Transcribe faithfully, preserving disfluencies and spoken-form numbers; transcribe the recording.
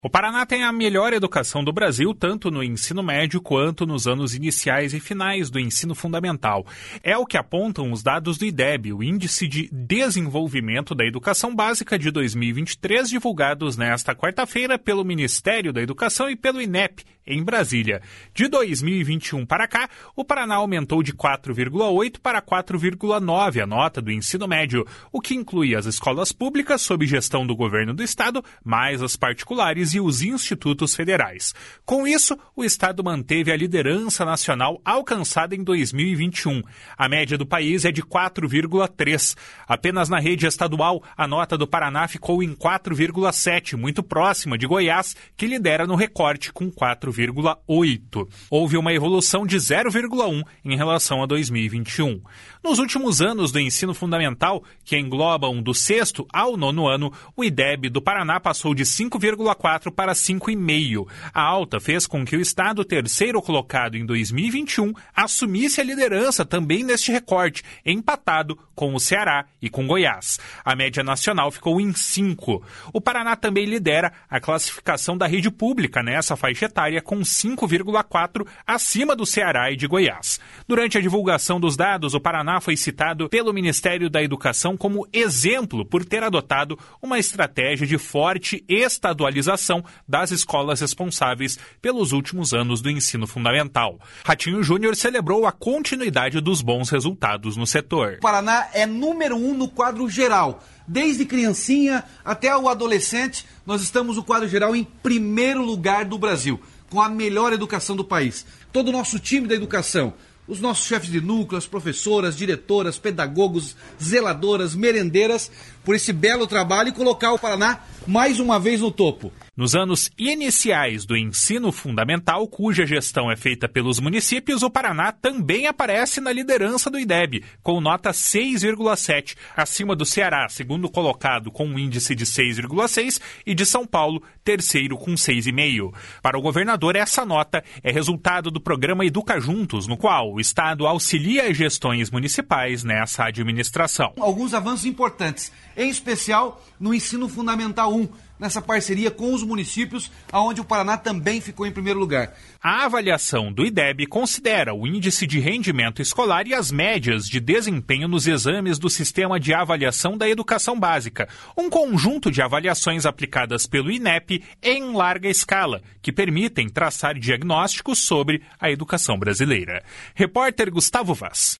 O Paraná tem a melhor educação do Brasil, tanto no ensino médio quanto nos anos iniciais e finais do ensino fundamental. É o que apontam os dados do IDEB, o Índice de Desenvolvimento da Educação Básica de dois mil e vinte e três, divulgados nesta quarta-feira pelo Ministério da Educação e pelo INEP, em Brasília. De dois mil e vinte e um para cá, o Paraná aumentou de quatro vírgula oito para quatro vírgula nove a nota do ensino médio, o que inclui as escolas públicas sob gestão do governo do estado, mais as particulares e os institutos federais. Com isso, o estado manteve a liderança nacional alcançada em dois mil e vinte e um. A média do país é de quatro vírgula três. Apenas na rede estadual, a nota do Paraná ficou em quatro vírgula sete, muito próxima de Goiás, que lidera no recorte com quatro vírgula oito. Houve uma evolução de zero vírgula um em relação a dois mil e vinte e um. Nos últimos anos do ensino fundamental, que englobam do sexto ao nono ano, o IDEB do Paraná passou de cinco vírgula quatro para cinco vírgula cinco. A alta fez com que o estado terceiro colocado em dois mil e vinte e um assumisse a liderança também neste recorte, empatado com o Ceará e com Goiás. A média nacional ficou em cinco. O Paraná também lidera a classificação da rede pública nessa faixa etária com cinco vírgula quatro acima do Ceará e de Goiás. Durante a divulgação dos dados, o Paraná foi citado pelo Ministério da Educação como exemplo por ter adotado uma estratégia de forte estadualização das escolas responsáveis pelos últimos anos do ensino fundamental. Ratinho Júnior celebrou a continuidade dos bons resultados no setor. O Paraná é número um no quadro geral. Desde criancinha até o adolescente, nós estamos no quadro geral em primeiro lugar do Brasil, com a melhor educação do país. Todo o nosso time da educação, os nossos chefes de núcleo, as professoras, diretoras, pedagogos, zeladoras, merendeiras, por esse belo trabalho e colocar o Paraná mais uma vez no topo. Nos anos iniciais do ensino fundamental, cuja gestão é feita pelos municípios, o Paraná também aparece na liderança do IDEB, com nota seis vírgula sete, acima do Ceará, segundo colocado com um índice de seis vírgula seis, e de São Paulo, terceiro com seis vírgula cinco. Para o governador, essa nota é resultado do programa Educa Juntos, no qual o estado auxilia as gestões municipais nessa administração. Alguns avanços importantes, em especial no ensino fundamental um, nessa parceria com os municípios, onde o Paraná também ficou em primeiro lugar. A avaliação do IDEB considera o índice de rendimento escolar e as médias de desempenho nos exames do Sistema de Avaliação da Educação Básica, um conjunto de avaliações aplicadas pelo INEP em larga escala, que permitem traçar diagnósticos sobre a educação brasileira. Repórter Gustavo Vaz.